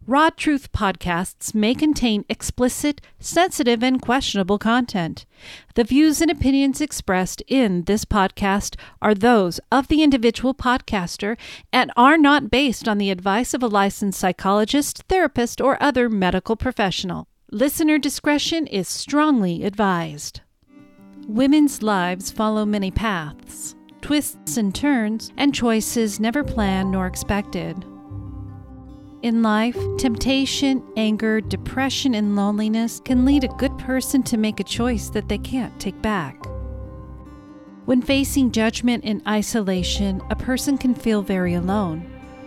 Raw Truth podcasts may contain explicit, sensitive, and questionable content. The views and opinions expressed in this podcast are those of the individual podcaster and are not based on the advice of a licensed psychologist, therapist, or other medical professional. Listener discretion is strongly advised. Women's lives follow many paths, twists and turns, and choices never planned nor expected. In life, temptation, anger, depression, and loneliness can lead a good person to make a choice that they can't take back. When facing judgment and isolation, a person can feel very alone.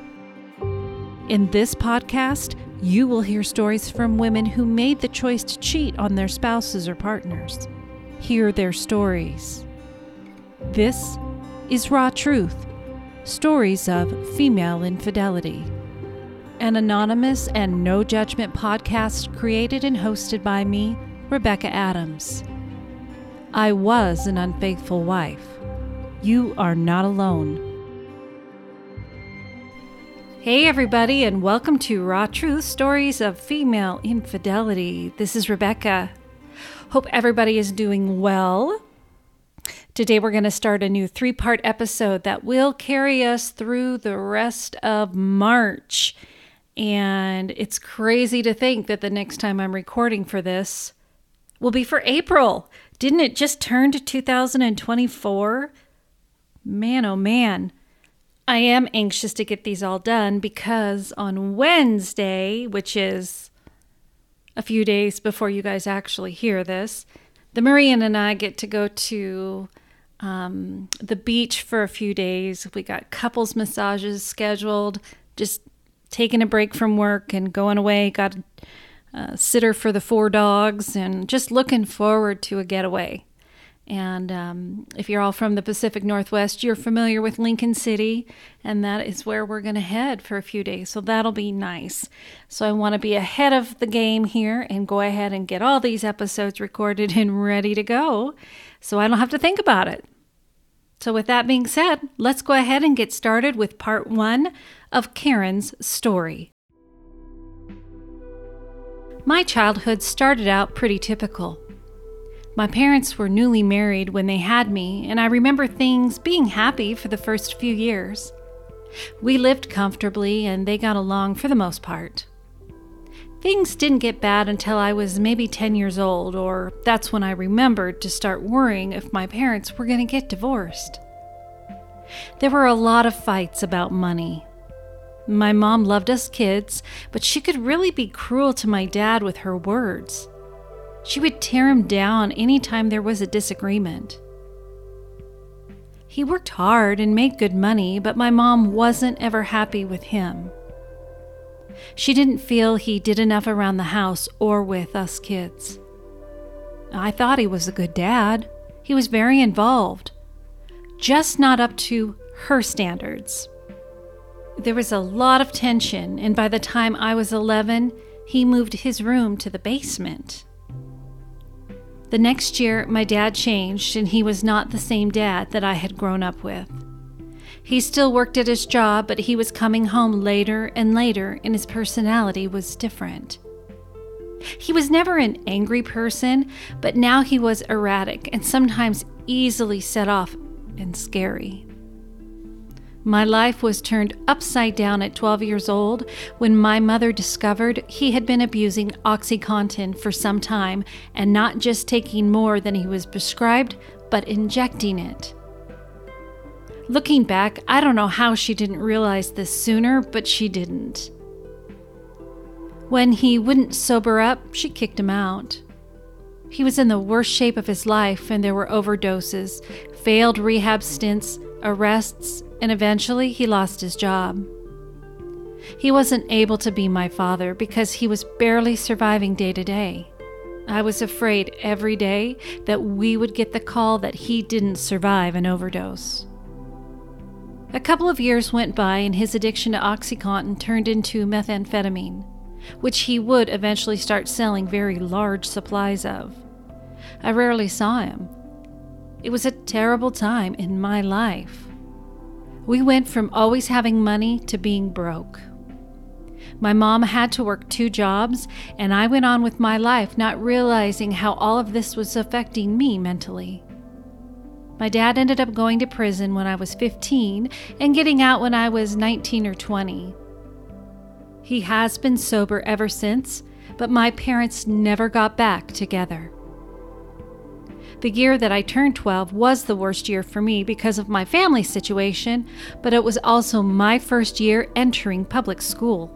In this podcast, you will hear stories from women who made the choice to cheat on their spouses or partners. Hear their stories. This is Raw Truth, stories of female infidelity. An anonymous and no judgment podcast created and hosted by me, Rebecca Adams. I was an unfaithful wife. You are not alone. Hey everybody, and welcome to Raw Truth, stories of female infidelity. This is Rebecca. Hope everybody is doing well. Today we're going to start a new 3-part episode that will carry us through the rest of March. And it's crazy to think that the next time I'm recording for this will be for April. Didn't it just turn to 2024? Man, oh man. I am anxious to get these all done because on Wednesday, which is a few days before you guys actually hear this, the Marian and I get to go to the beach for a few days. We got couples massages scheduled, just taking a break from work and going away. Got a sitter for the 4 dogs and just looking forward to a getaway. And if you're all from the Pacific Northwest, you're familiar with Lincoln City, and that is where we're going to head for a few days. So that'll be nice. So I want to be ahead of the game here and go ahead and get all these episodes recorded and ready to go so I don't have to think about it. So with that being said, let's go ahead and get started with part 1 of Karen's story. My childhood started out pretty typical. My parents were newly married when they had me, and I remember things being happy for the first few years. We lived comfortably, and they got along for the most part. Things didn't get bad until I was maybe 10 years old, or that's when I remembered to start worrying if my parents were going to get divorced. There were a lot of fights about money. My mom loved us kids, but she could really be cruel to my dad with her words. She would tear him down anytime there was a disagreement. He worked hard and made good money, but my mom wasn't ever happy with him. She didn't feel he did enough around the house or with us kids. I thought he was a good dad. He was very involved, just not up to her standards. There was a lot of tension, and by the time I was 11, he moved his room to the basement. The next year, my dad changed, and he was not the same dad that I had grown up with. He still worked at his job, but he was coming home later and later, and his personality was different. He was never an angry person, but now he was erratic and sometimes easily set off and scary. My life was turned upside down at 12 years old when my mother discovered he had been abusing OxyContin for some time and not just taking more than he was prescribed, but injecting it. Looking back, I don't know how she didn't realize this sooner, but she didn't. When he wouldn't sober up, she kicked him out. He was in the worst shape of his life, and there were overdoses, failed rehab stints, arrests, and eventually he lost his job. He wasn't able to be my father because he was barely surviving day to day. I was afraid every day that we would get the call that he didn't survive an overdose. A couple of years went by and his addiction to OxyContin turned into methamphetamine, which he would eventually start selling very large supplies of. I rarely saw him. It was a terrible time in my life. We went from always having money to being broke. My mom had to work 2 jobs, and I went on with my life, not realizing how all of this was affecting me mentally. My dad ended up going to prison when I was 15 and getting out when I was 19 or 20. He has been sober ever since, but my parents never got back together. The year that I turned 12 was the worst year for me because of my family situation, but it was also my first year entering public school.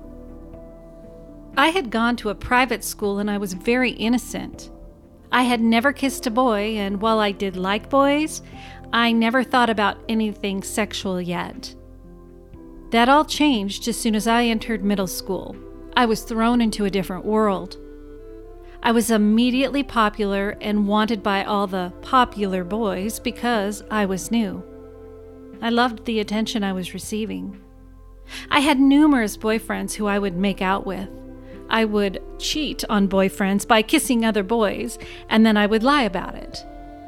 I had gone to a private school and I was very innocent. I had never kissed a boy, and while I did like boys, I never thought about anything sexual yet. That all changed as soon as I entered middle school. I was thrown into a different world. I was immediately popular and wanted by all the popular boys because I was new. I loved the attention I was receiving. I had numerous boyfriends who I would make out with. I would cheat on boyfriends by kissing other boys, and then I would lie about it.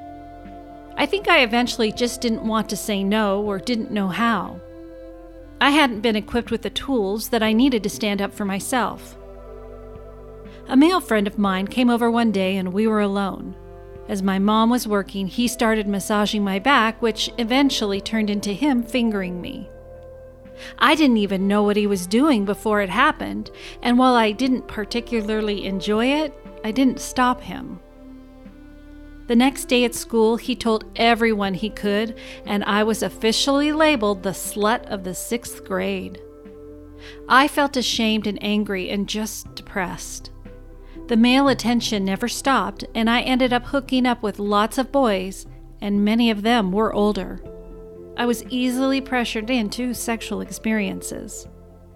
I think I eventually just didn't want to say no or didn't know how. I hadn't been equipped with the tools that I needed to stand up for myself. A male friend of mine came over one day and we were alone. As my mom was working, he started massaging my back, which eventually turned into him fingering me. I didn't even know what he was doing before it happened, and while I didn't particularly enjoy it, I didn't stop him. The next day at school, he told everyone he could, and I was officially labeled the slut of the 6th grade. I felt ashamed and angry and just depressed. The male attention never stopped, and I ended up hooking up with lots of boys, and many of them were older. I was easily pressured into sexual experiences.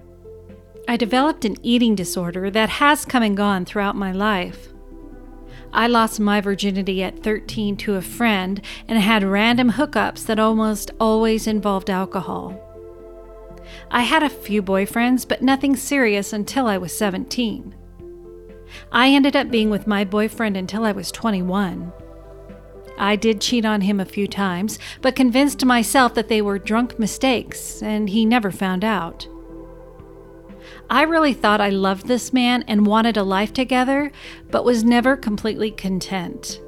I developed an eating disorder that has come and gone throughout my life. I lost my virginity at 13 to a friend and had random hookups that almost always involved alcohol. I had a few boyfriends, but nothing serious until I was 17. I ended up being with my boyfriend until I was 21. I did cheat on him a few times, but convinced myself that they were drunk mistakes, and he never found out. I really thought I loved this man and wanted a life together, but was never completely content.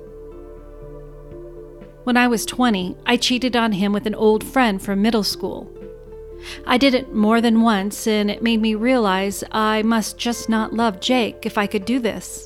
When I was 20, I cheated on him with an old friend from middle school. I did it more than once, and it made me realize I must just not love Jake if I could do this.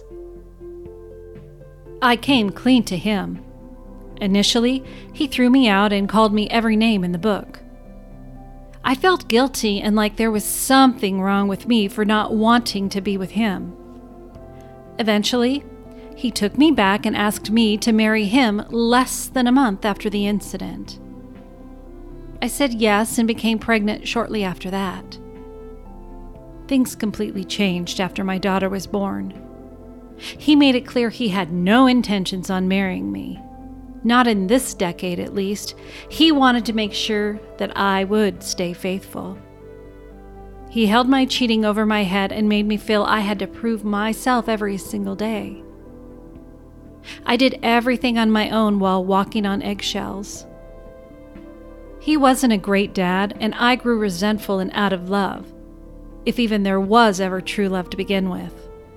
I came clean to him. Initially, he threw me out and called me every name in the book. I felt guilty and like there was something wrong with me for not wanting to be with him. Eventually, he took me back and asked me to marry him less than a month after the incident. I said yes and became pregnant shortly after that. Things completely changed after my daughter was born. He made it clear he had no intentions on marrying me. Not in this decade, at least. He wanted to make sure that I would stay faithful. He held my cheating over my head and made me feel I had to prove myself every single day. I did everything on my own while walking on eggshells. He wasn't a great dad, and I grew resentful and out of love, if even there was ever true love to begin with.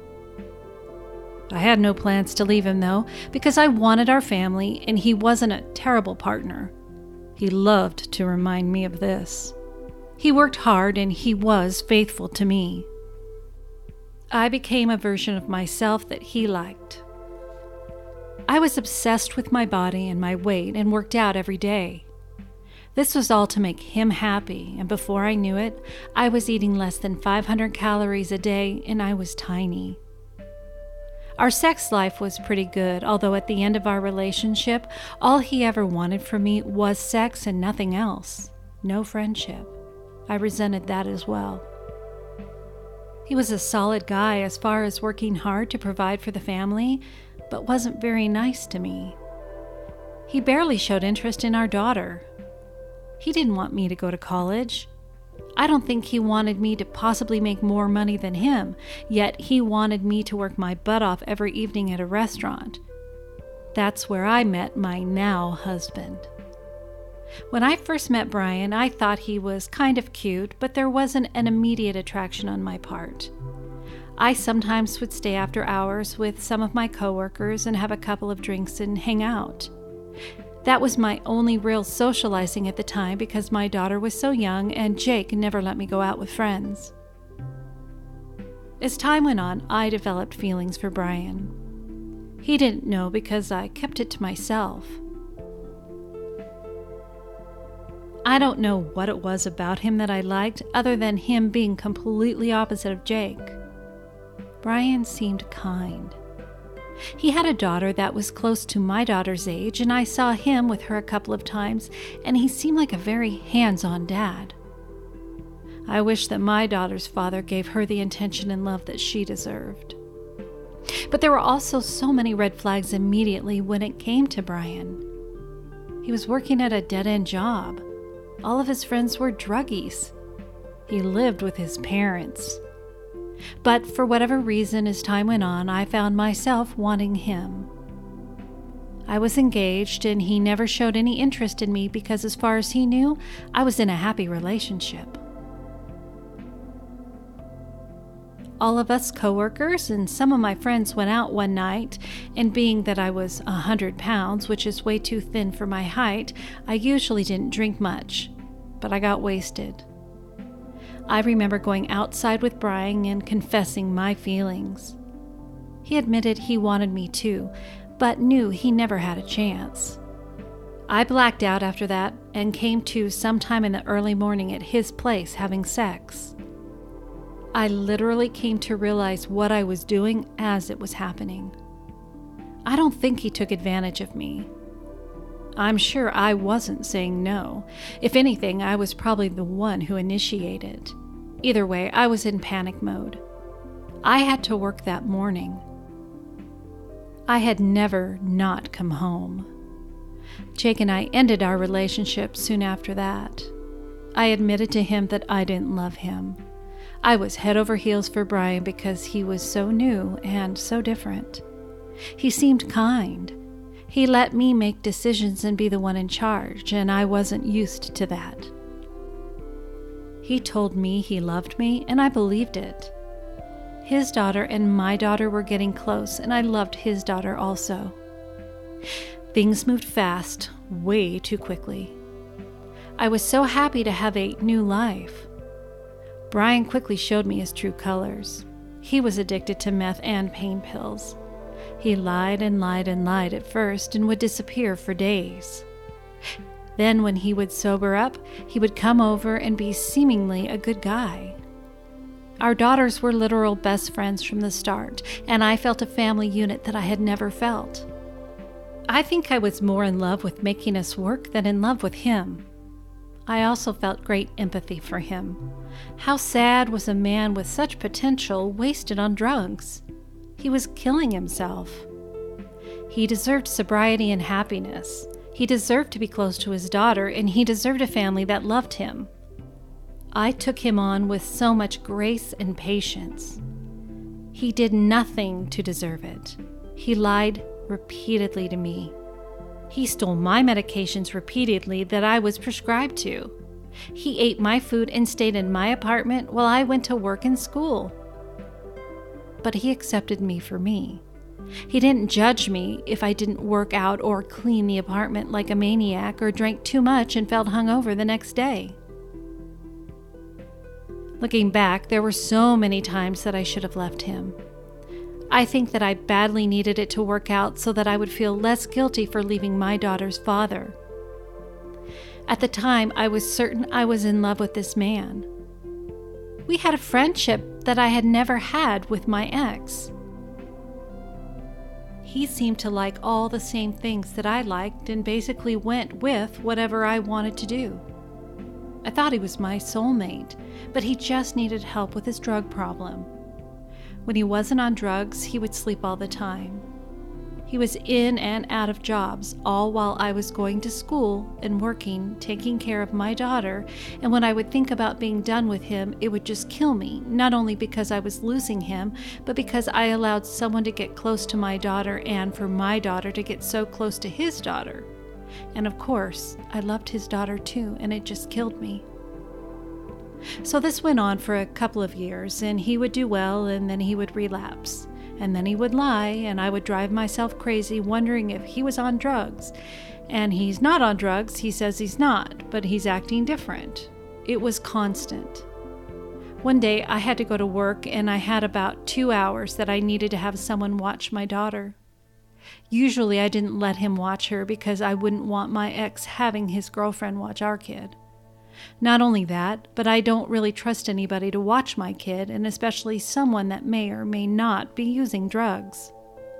I had no plans to leave him, though, because I wanted our family, and he wasn't a terrible partner. He loved to remind me of this. He worked hard, and he was faithful to me. I became a version of myself that he liked. I was obsessed with my body and my weight and worked out every day. This was all to make him happy, and before I knew it, I was eating less than 500 calories a day, and I was tiny. Our sex life was pretty good, although at the end of our relationship, all he ever wanted from me was sex and nothing else. No friendship. I resented that as well. He was a solid guy as far as working hard to provide for the family, but wasn't very nice to me. He barely showed interest in our daughter. He didn't want me to go to college. I don't think he wanted me to possibly make more money than him, yet he wanted me to work my butt off every evening at a restaurant. That's where I met my now husband. When I first met Brian, I thought he was kind of cute, but there wasn't an immediate attraction on my part. I sometimes would stay after hours with some of my coworkers and have a couple of drinks and hang out. That was my only real socializing at the time because my daughter was so young and Jake never let me go out with friends. As time went on, I developed feelings for Brian. He didn't know because I kept it to myself. I don't know what it was about him that I liked other than him being completely opposite of Jake. Brian seemed kind. He had a daughter that was close to my daughter's age, and I saw him with her a couple of times, and he seemed like a very hands-on dad. I wish that my daughter's father gave her the attention and love that she deserved. But there were also so many red flags immediately when it came to Brian. He was working at a dead-end job. All of his friends were druggies. He lived with his parents. But for whatever reason, as time went on, I found myself wanting him. I was engaged, and he never showed any interest in me because as far as he knew, I was in a happy relationship. All of us coworkers and some of my friends went out one night, and being that I was 100 pounds, which is way too thin for my height, I usually didn't drink much, but I got wasted. I remember going outside with Brian and confessing my feelings. He admitted he wanted me too, but knew he never had a chance. I blacked out after that and came to sometime in the early morning at his place having sex. I literally came to realize what I was doing as it was happening. I don't think he took advantage of me. I'm sure I wasn't saying no. If anything, I was probably the one who initiated. Either way, I was in panic mode. I had to work that morning. I had never not come home. Jake and I ended our relationship soon after that. I admitted to him that I didn't love him. I was head over heels for Brian because he was so new and so different. He seemed kind. He let me make decisions and be the one in charge, and I wasn't used to that. He told me he loved me, and I believed it. His daughter and my daughter were getting close, and I loved his daughter also. Things moved fast, way too quickly. I was so happy to have a new life. Brian quickly showed me his true colors. He was addicted to meth and pain pills. He lied and lied and lied at first and would disappear for days. Then when he would sober up, he would come over and be seemingly a good guy. Our daughters were literal best friends from the start, and I felt a family unit that I had never felt. I think I was more in love with making us work than in love with him. I also felt great empathy for him. How sad was a man with such potential wasted on drugs? He was killing himself. He deserved sobriety and happiness. He deserved to be close to his daughter, and he deserved a family that loved him. I took him on with so much grace and patience. He did nothing to deserve it. He lied repeatedly to me. He stole my medications repeatedly that I was prescribed to. He ate my food and stayed in my apartment while I went to work and school. But he accepted me for me. He didn't judge me if I didn't work out or clean the apartment like a maniac or drank too much and felt hungover the next day. Looking back, there were so many times that I should have left him. I think that I badly needed it to work out so that I would feel less guilty for leaving my daughter's father. At the time, I was certain I was in love with this man. We had a friendship that I had never had with my ex. He seemed to like all the same things that I liked and basically went with whatever I wanted to do. I thought he was my soulmate, but he just needed help with his drug problem. When he wasn't on drugs, he would sleep all the time. He was in and out of jobs, all while I was going to school and working, taking care of my daughter, and when I would think about being done with him, it would just kill me, not only because I was losing him, but because I allowed someone to get close to my daughter and for my daughter to get so close to his daughter. And of course, I loved his daughter too, and it just killed me. So this went on for a couple of years, and he would do well, and then he would relapse. And then he would lie, and I would drive myself crazy wondering if he was on drugs. And he's not on drugs, he says he's not, but he's acting different. It was constant. One day I had to go to work, and I had about 2 hours that I needed to have someone watch my daughter. Usually I didn't let him watch her because I wouldn't want my ex having his girlfriend watch our kid. Not only that, but I don't really trust anybody to watch my kid, and especially someone that may or may not be using drugs.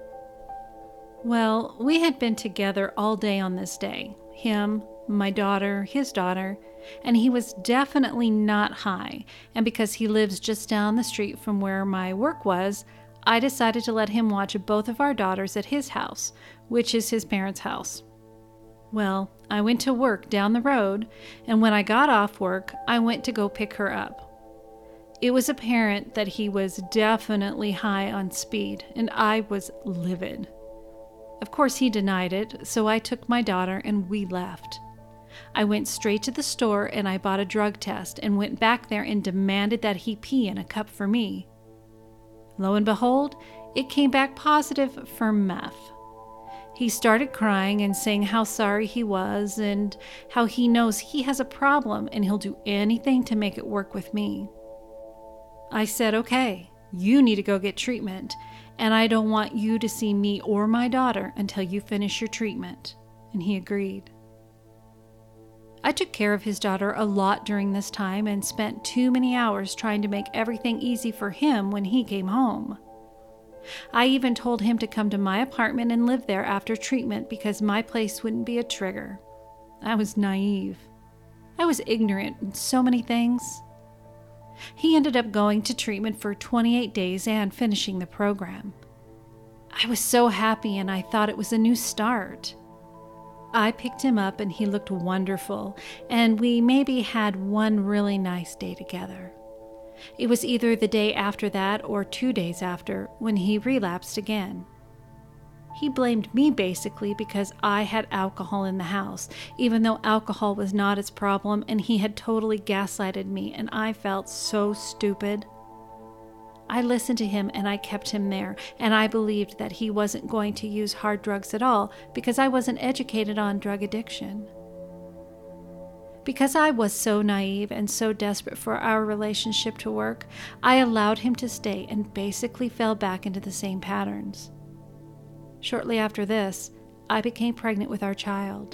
Well, we had been together all day on this day. Him, my daughter, his daughter, and he was definitely not high. And because he lives just down the street from where my work was, I decided to let him watch both of our daughters at his house, which is his parents' house. Well, I went to work down the road, and when I got off work, I went to go pick her up. It was apparent that he was definitely high on speed, and I was livid. Of course, he denied it, so I took my daughter and we left. I went straight to the store and I bought a drug test and went back there and demanded that he pee in a cup for me. Lo and behold, it came back positive for meth. He started crying and saying how sorry he was and how he knows he has a problem and he'll do anything to make it work with me. I said, okay, you need to go get treatment, and I don't want you to see me or my daughter until you finish your treatment. And he agreed. I took care of his daughter a lot during this time and spent too many hours trying to make everything easy for him when he came home. I even told him to come to my apartment and live there after treatment because my place wouldn't be a trigger. I was naive. I was ignorant in so many things. He ended up going to treatment for 28 days and finishing the program. I was so happy and I thought it was a new start. I picked him up and he looked wonderful, and we maybe had one really nice day together. It was either the day after that or 2 days after when he relapsed again. He blamed me basically because I had alcohol in the house, even though alcohol was not his problem, and he had totally gaslighted me, and I felt so stupid. I listened to him and I kept him there, and I believed that he wasn't going to use hard drugs at all because I wasn't educated on drug addiction. Because I was so naive and so desperate for our relationship to work, I allowed him to stay and basically fell back into the same patterns. Shortly after this, I became pregnant with our child.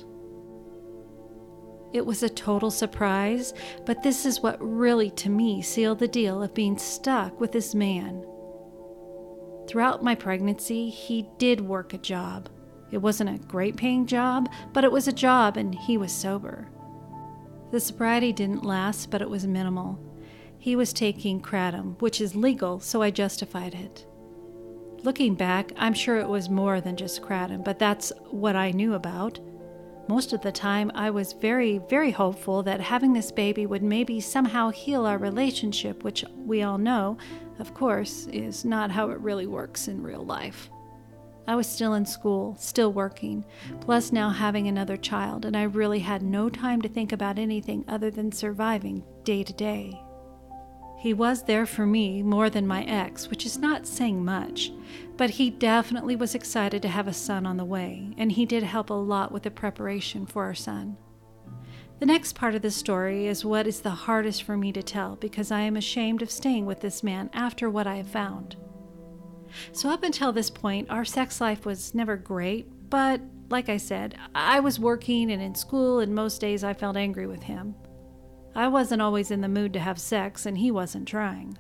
It was a total surprise, but this is what really, to me, sealed the deal of being stuck with this man. Throughout my pregnancy, he did work a job. It wasn't a great-paying job, but it was a job, and he was sober. The sobriety didn't last, but it was minimal. He was taking kratom, which is legal, so I justified it. Looking back, I'm sure it was more than just kratom, but that's what I knew about. Most of the time, I was very, very hopeful that having this baby would maybe somehow heal our relationship, which we all know, of course, is not how it really works in real life. I was still in school, still working, plus now having another child, and I really had no time to think about anything other than surviving day to day. He was there for me more than my ex, which is not saying much, but he definitely was excited to have a son on the way, and he did help a lot with the preparation for our son. The next part of the story is what is the hardest for me to tell because I am ashamed of staying with this man after what I have found. So up until this point, our sex life was never great, but like I said, I was working and in school, and most days I felt angry with him. I wasn't always in the mood to have sex, and he wasn't trying.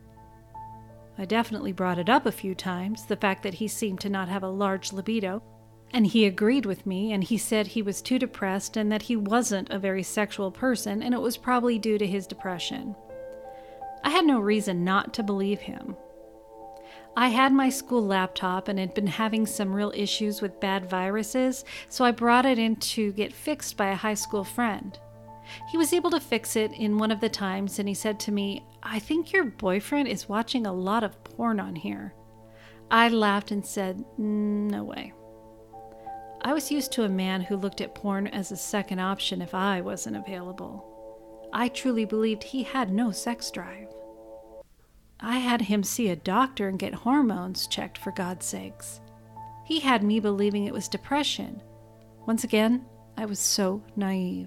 I definitely brought it up a few times, the fact that he seemed to not have a large libido, and he agreed with me, and he said he was too depressed and that he wasn't a very sexual person, and it was probably due to his depression. I had no reason not to believe him. I had my school laptop and had been having some real issues with bad viruses, so I brought it in to get fixed by a high school friend. He was able to fix it in one of the times, and he said to me, "I think your boyfriend is watching a lot of porn on here." I laughed and said, "No way." I was used to a man who looked at porn as a second option if I wasn't available. I truly believed he had no sex drive. I had him see a doctor and get hormones checked, for God's sakes. He had me believing it was depression. Once again, I was so naive.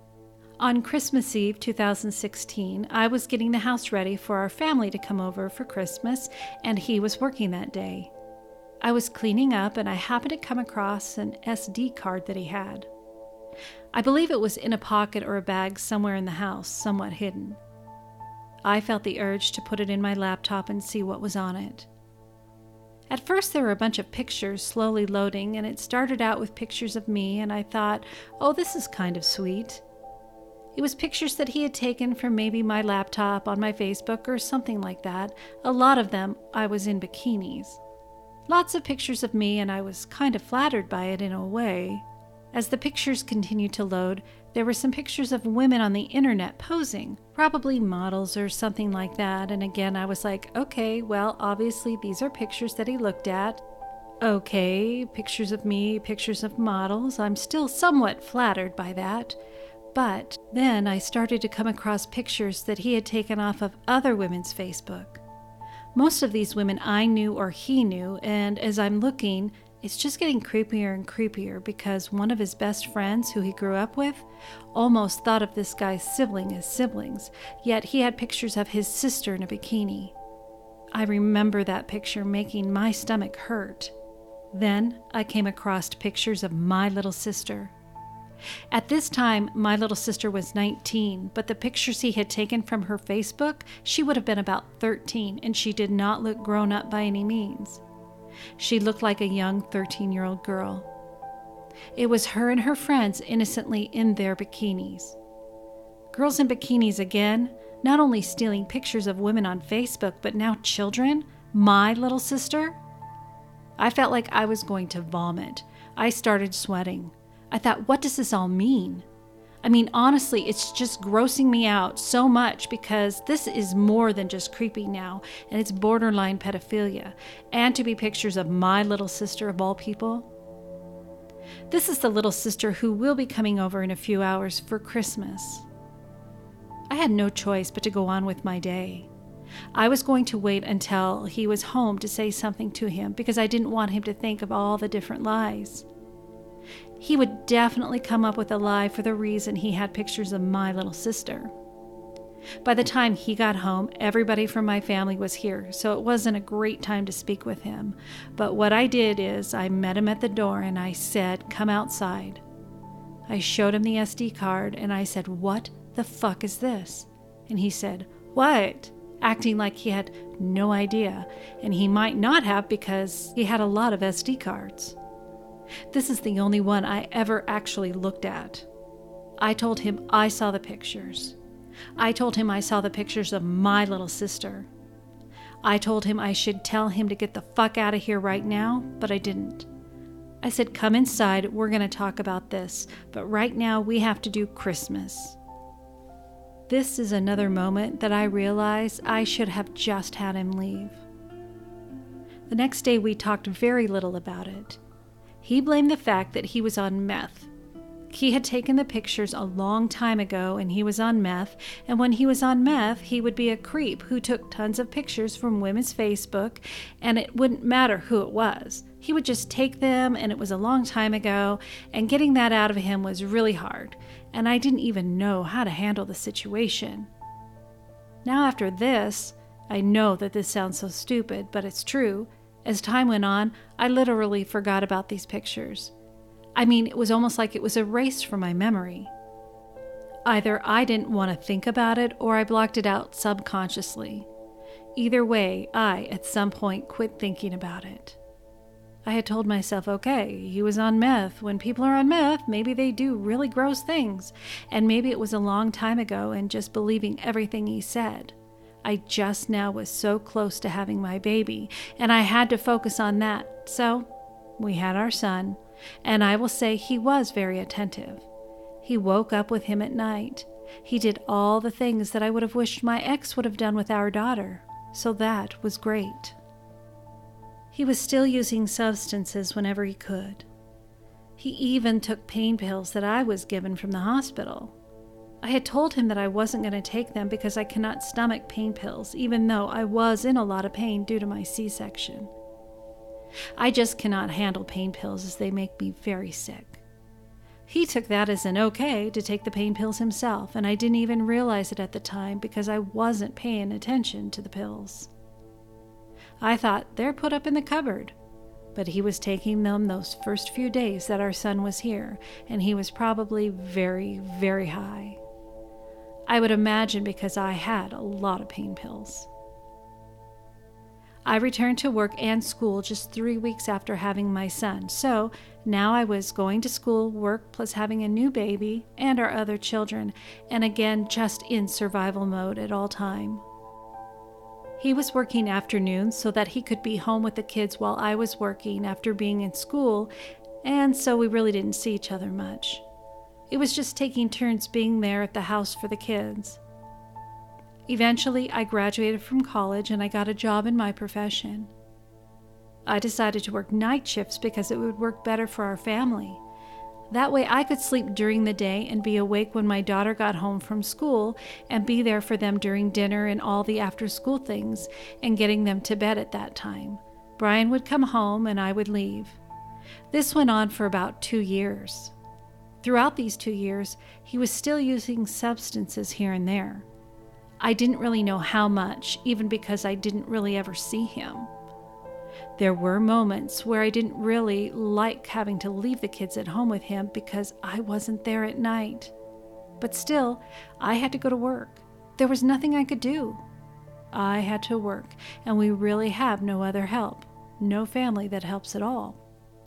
On Christmas Eve 2016, I was getting the house ready for our family to come over for Christmas, and he was working that day. I was cleaning up, and I happened to come across an SD card that he had. I believe it was in a pocket or a bag somewhere in the house, somewhat hidden. I felt the urge to put it in my laptop and see what was on it. At first, there were a bunch of pictures slowly loading, and it started out with pictures of me, and I thought, oh, this is kind of sweet. It was pictures that he had taken from maybe my laptop on my Facebook or something like that. A lot of them, I was in bikinis. Lots of pictures of me, and I was kind of flattered by it in a way. As the pictures continued to load, there were some pictures of women on the internet posing, probably models or something like that, and again I was like, okay, well, obviously these are pictures that he looked at. Okay, pictures of me, pictures of models. I'm still somewhat flattered by that. But then I started to come across pictures that he had taken off of other women's Facebook. Most of these women I knew or he knew, and as I'm looking, it's just getting creepier and creepier because one of his best friends who he grew up with almost thought of this guy's sibling as siblings, yet he had pictures of his sister in a bikini. I remember that picture making my stomach hurt. Then I came across pictures of my little sister. At this time, my little sister was 19, but the pictures he had taken from her Facebook, she would have been about 13, and she did not look grown up by any means. She looked like a young 13-year-old girl. It was her and her friends innocently in their bikinis. Girls in bikinis again, not only stealing pictures of women on Facebook, but now children, my little sister. I felt like I was going to vomit. I started sweating. I thought, what does this all mean? I mean, honestly, it's just grossing me out so much because this is more than just creepy now, and it's borderline pedophilia, and to be pictures of my little sister of all people. This is the little sister who will be coming over in a few hours for Christmas. I had no choice but to go on with my day. I was going to wait until he was home to say something to him because I didn't want him to think of all the different lies. He would definitely come up with a lie for the reason he had pictures of my little sister. By the time he got home, everybody from my family was here, so it wasn't a great time to speak with him. But what I did is I met him at the door and I said, come outside. I showed him the SD card and I said, what the fuck is this? And he said, what? Acting like he had no idea, and he might not have because he had a lot of SD cards. This is the only one I ever actually looked at. I told him I saw the pictures. I told him I saw the pictures of my little sister. I told him I should tell him to get the fuck out of here right now, but I didn't. I said, come inside, we're going to talk about this, but right now we have to do Christmas. This is another moment that I realized I should have just had him leave. The next day we talked very little about it. He blamed the fact that he was on meth. He had taken the pictures a long time ago and he was on meth, and when he was on meth, he would be a creep who took tons of pictures from women's Facebook, and it wouldn't matter who it was. He would just take them, and it was a long time ago, and getting that out of him was really hard, and I didn't even know how to handle the situation. Now after this, I know that this sounds so stupid, but it's true. As time went on, I literally forgot about these pictures. I mean, it was almost like it was erased from my memory. Either I didn't want to think about it or I blocked it out subconsciously. Either way, I, at some point, quit thinking about it. I had told myself, okay, he was on meth. When people are on meth, maybe they do really gross things. And maybe it was a long time ago and just believing everything he said. I just now was so close to having my baby, and I had to focus on that. So we had our son, and I will say he was very attentive. He woke up with him at night. He did all the things that I would have wished my ex would have done with our daughter, so that was great. He was still using substances whenever he could. He even took pain pills that I was given from the hospital. I had told him that I wasn't going to take them because I cannot stomach pain pills, even though I was in a lot of pain due to my C-section. I just cannot handle pain pills as they make me very sick. He took that as an okay to take the pain pills himself, and I didn't even realize it at the time because I wasn't paying attention to the pills. I thought they're put up in the cupboard, but he was taking them those first few days that our son was here, and he was probably very, very high. I would imagine because I had a lot of pain pills. I returned to work and school just 3 weeks after having my son, so now I was going to school, work, plus having a new baby and our other children, and again just in survival mode at all time. He was working afternoons so that he could be home with the kids while I was working after being in school, and so we really didn't see each other much. It was just taking turns being there at the house for the kids. Eventually, I graduated from college and I got a job in my profession. I decided to work night shifts because it would work better for our family. That way I could sleep during the day and be awake when my daughter got home from school and be there for them during dinner and all the after-school things and getting them to bed at that time. Brian would come home and I would leave. This went on for about 2 years. Throughout these 2 years, he was still using substances here and there. I didn't really know how much, even because I didn't really ever see him. There were moments where I didn't really like having to leave the kids at home with him because I wasn't there at night. But still, I had to go to work. There was nothing I could do. I had to work, and we really have no other help. No family that helps at all.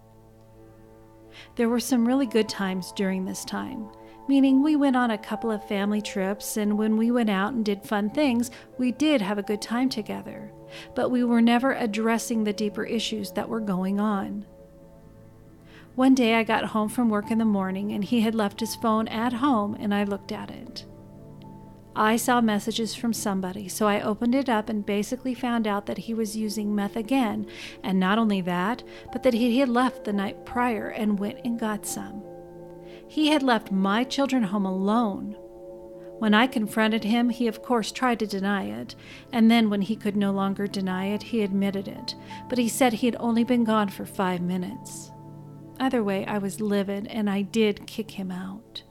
There were some really good times during this time, meaning we went on a couple of family trips, and when we went out and did fun things, we did have a good time together, but we were never addressing the deeper issues that were going on. One day I got home from work in the morning, and he had left his phone at home, and I looked at it. I saw messages from somebody, so I opened it up and basically found out that he was using meth again, and not only that, but that he had left the night prior and went and got some. He had left my children home alone. When I confronted him, he of course tried to deny it, and then when he could no longer deny it, he admitted it, but he said he had only been gone for 5 minutes. Either way, I was livid, and I did kick him out.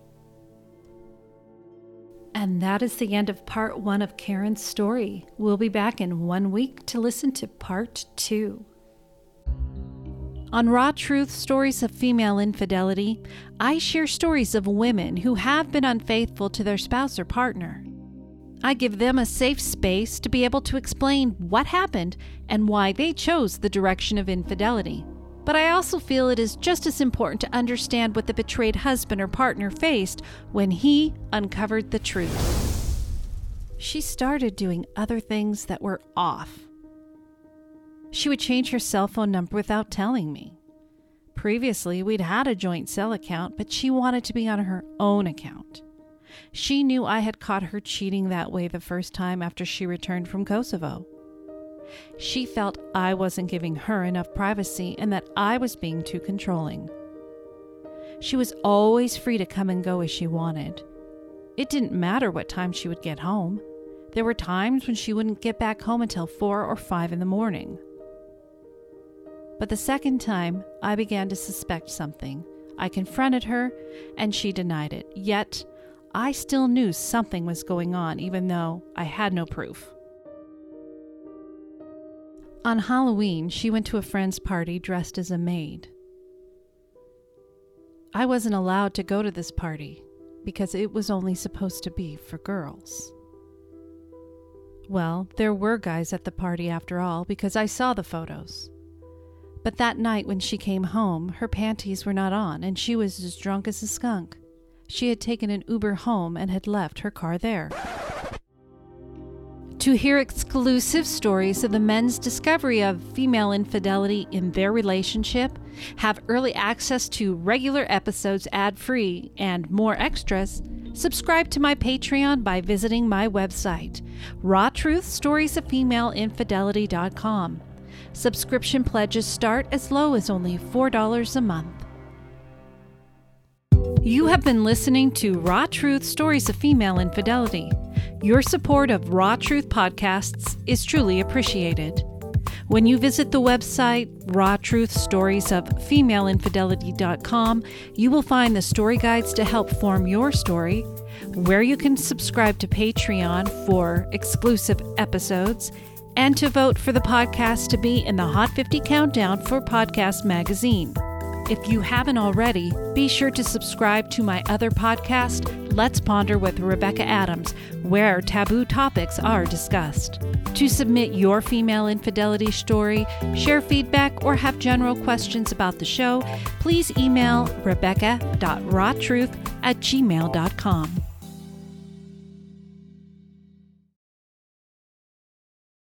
And that is the end of part 1 of Karen's story. We'll be back in 1 week to listen to part 2. On Raw Truth Stories of Female Infidelity, I share stories of women who have been unfaithful to their spouse or partner. I give them a safe space to be able to explain what happened and why they chose the direction of infidelity. But I also feel it is just as important to understand what the betrayed husband or partner faced when he uncovered the truth. She started doing other things that were off. She would change her cell phone number without telling me. Previously, we'd had a joint cell account, but she wanted to be on her own account. She knew I had caught her cheating that way the first time after she returned from Kosovo. She felt I wasn't giving her enough privacy and that I was being too controlling. She was always free to come and go as she wanted. It didn't matter what time she would get home. There were times when she wouldn't get back home until 4 or 5 in the morning. But the second time, I began to suspect something. I confronted her, and she denied it. Yet, I still knew something was going on, even though I had no proof. On Halloween, she went to a friend's party dressed as a maid. I wasn't allowed to go to this party because it was only supposed to be for girls. Well, there were guys at the party after all because I saw the photos. But that night when she came home, her panties were not on and she was as drunk as a skunk. She had taken an Uber home and had left her car there. To hear exclusive stories of the men's discovery of female infidelity in their relationship, have early access to regular episodes ad-free, and more extras, subscribe to my Patreon by visiting my website, rawtruthstoriesoffemaleinfidelity.com. Subscription pledges start as low as only $4 a month. You have been listening to Raw Truth Stories of Female Infidelity. Your support of Raw Truth podcasts is truly appreciated. When you visit the website rawtruthstoriesofFemaleInfidelity.com, you will find the story guides to help form your story, where you can subscribe to Patreon for exclusive episodes, and to vote for the podcast to be in the Hot 50 Countdown for Podcast Magazine. If you haven't already, be sure to subscribe to my other podcast, Let's Ponder with Rebecca Adams, where taboo topics are discussed. To submit your female infidelity story, share feedback, or have general questions about the show, please email rebecca.rawtruth@gmail.com.